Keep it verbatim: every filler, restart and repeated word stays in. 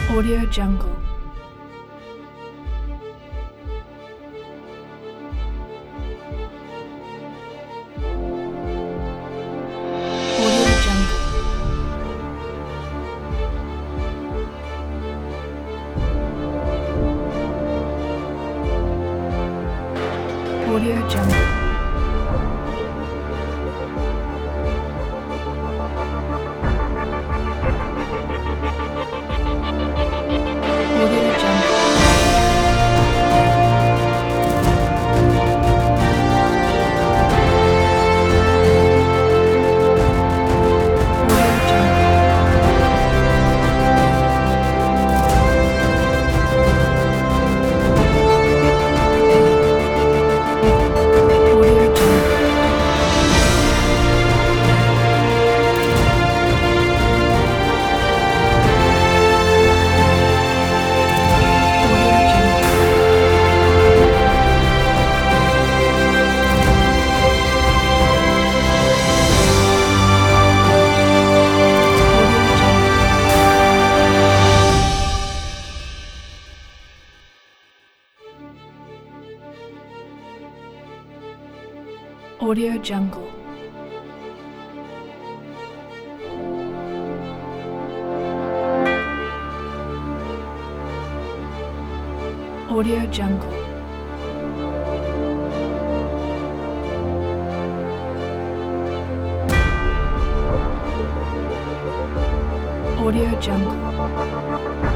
Audio Jungle. Audio Jungle. Audio Jungle. Audio Jungle. Audio Jungle. Audio Jungle. Audio Jungle. Audio Jungle. Audio Jungle. Audio Jungle. Audio Jungle.